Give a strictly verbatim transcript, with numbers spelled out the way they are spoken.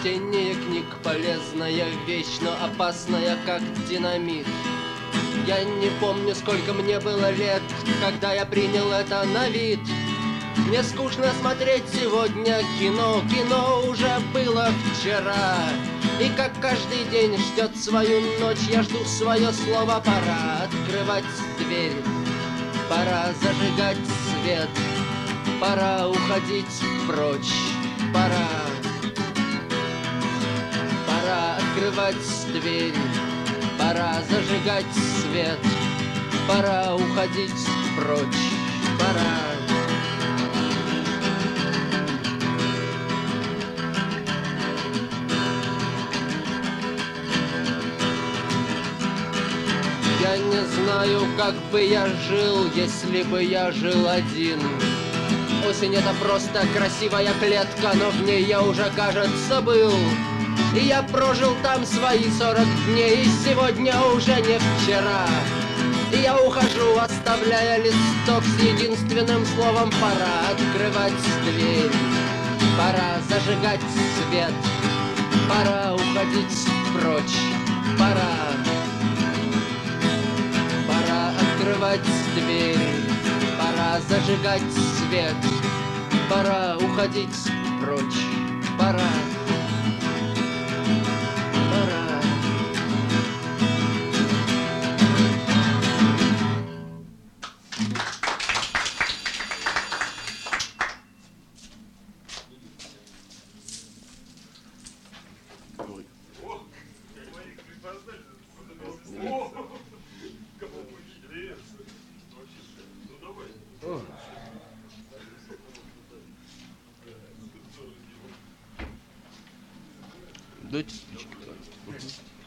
чтение книг полезная вещь, но опасная, как динамит. Я не помню, сколько мне было лет, когда я принял это на вид. Мне скучно смотреть сегодня кино, кино уже было вчера. И как каждый день ждет свою ночь, я жду свое слово. Пора открывать дверь, пора зажигать свет, пора уходить прочь, пора. Пора открывать дверь, пора зажигать свет, пора уходить прочь, пора. Я не знаю, как бы я жил, если бы я жил один. Осень — это просто красивая клетка, но в ней я уже, кажется, был. И я прожил там свои сорок дней, и сегодня уже не вчера. И я ухожу, оставляя листок с единственным словом: пора открывать дверь, пора зажигать свет, пора уходить прочь, пора. Пора открывать дверь, пора зажигать свет, пора уходить прочь, пора. Дайте спички.